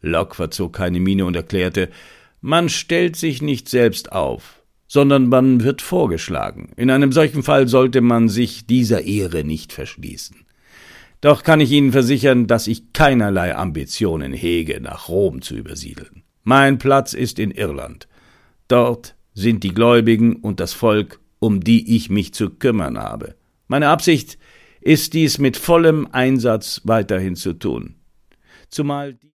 Locke verzog keine Miene und erklärte, man stellt sich nicht selbst auf, sondern man wird vorgeschlagen. In einem solchen Fall sollte man sich dieser Ehre nicht verschließen. Doch kann ich Ihnen versichern, dass ich keinerlei Ambitionen hege, nach Rom zu übersiedeln. Mein Platz ist in Irland. Dort sind die Gläubigen und das Volk, um die ich mich zu kümmern habe. Meine Absicht ist dies mit vollem Einsatz weiterhin zu tun. Zumal